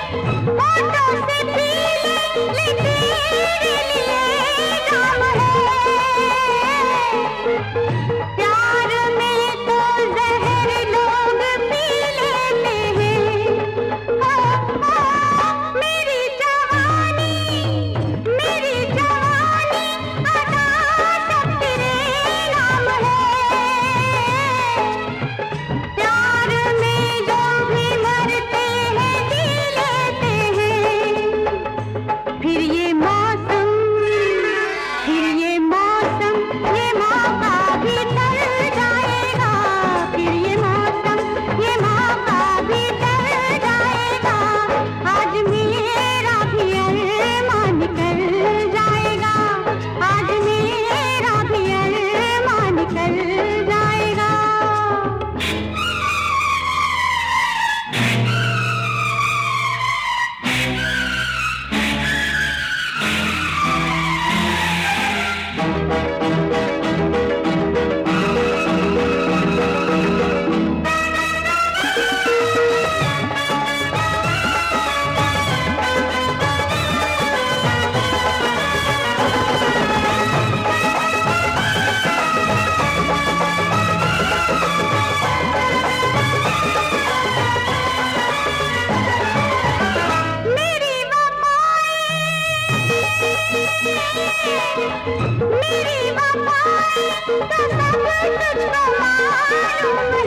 होठों से पी ले तेरे लिए जाम है। प्यार में तो जहर लोग पी लेते हैं। ओ, ओ, मेरी जवानी अदा सब तेरे नाम है। प्यार में जो भी मरते हैं जी लेते हैं। फिर ये मौसम ये मौका भी टल जाएगा। फिर ये मौसम ये मौका भी टल जाएगा। आज मेरा भी अरमान निकल जाएगा। आज मेरा भी अरमान निकल जाएगा। मेरी वफाएं तो सब तुझको मालूम